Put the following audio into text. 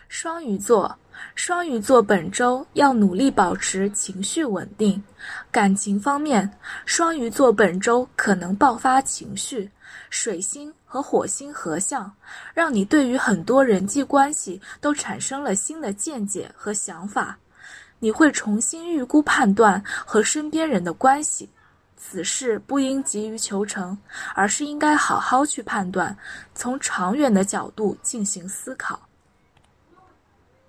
双鱼座，双鱼座本周要努力保持情绪稳定。感情方面，双鱼座本周可能爆发情绪，水星和火星合相，让你对于很多人际关系都产生了新的见解和想法。你会重新预估判断和身边人的关系，此事不应急于求成，而是应该好好去判断，从长远的角度进行思考。